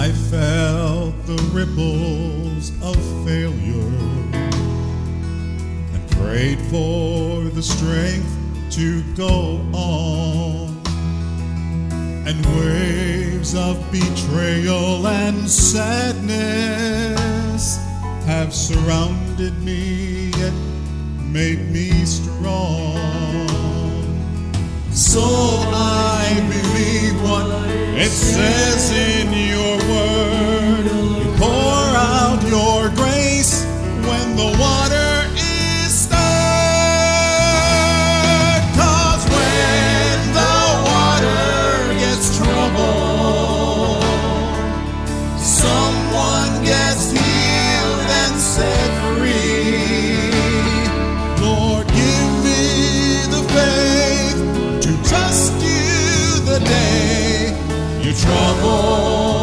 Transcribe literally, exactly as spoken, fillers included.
I felt the ripples of failure and prayed for the strength to go on. And waves of betrayal and sadness have surrounded me yet made me strong. So I believe what it says in your word. You pour out your grace when the water is stirred. 'Cause when the water gets troubled, someone gets healed and set free. Lord, give me the faith to trust you the day you trouble